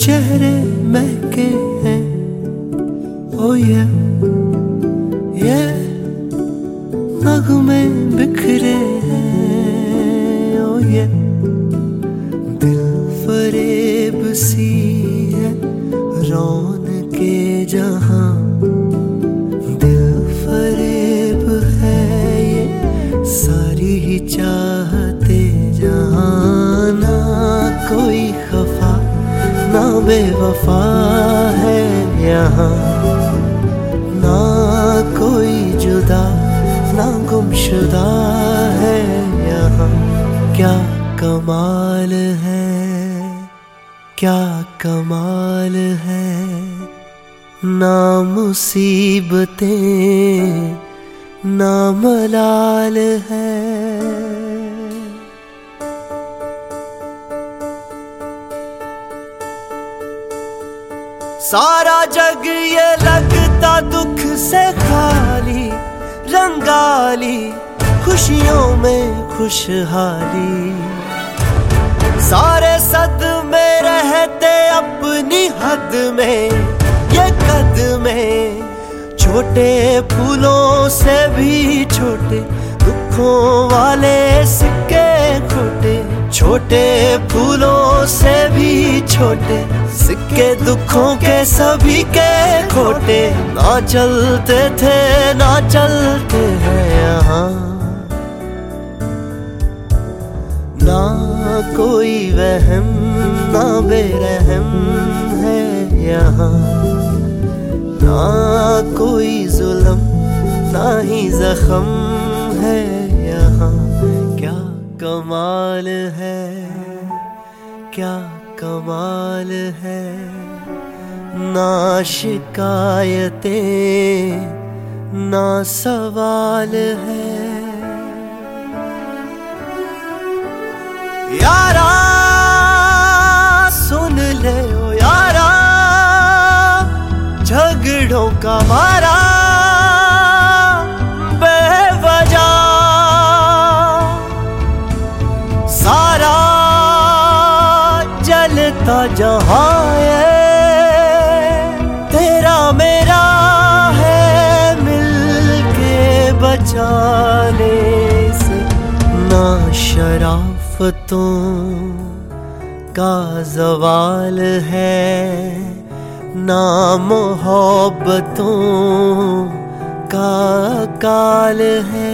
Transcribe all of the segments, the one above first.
चेहरे महके हैं, ओ ये नगमे बिखरे हैं, ओ ये दिल फरेब सी है रौनके जहां, दिल फरेब है ये सारी ही चाहते जहां। ना कोई खफा ना बेवफा है यहाँ, ना कोई जुदा ना गुमशुदा है यहाँ। क्या कमाल है, क्या कमाल है, ना मुसीबतें ना मलाल है। सारा जग ये लगता दुख से खाली, रंगाली खुशियों में खुशहाली। सारे सदमे रहते अपनी हद में, ये कद में छोटे फूलों से भी छोटे, दुखों वाले सिक्के खोटे। छोटे फूलों से भी छोटे सिक्के दुखों के सभी के खोटे। ना चलते थे ना चलते हैं यहाँ, ना कोई वहम ना बेरहम है यहाँ, ना कोई जुल्म ना ही जख्म है यहाँ। क्या कमाल है, क्या कमाल है, ना शिकायतें ना सवाल है। यारा सुन ले ओ यारा, झगड़ों का मारा बेवजह सारा जलता जहां तेरा मेरा है मिलके बचाने से। ना शराफतों का ज़वाल है, ना मोहब्बतों का काल है।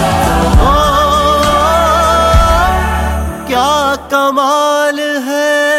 कमाल है।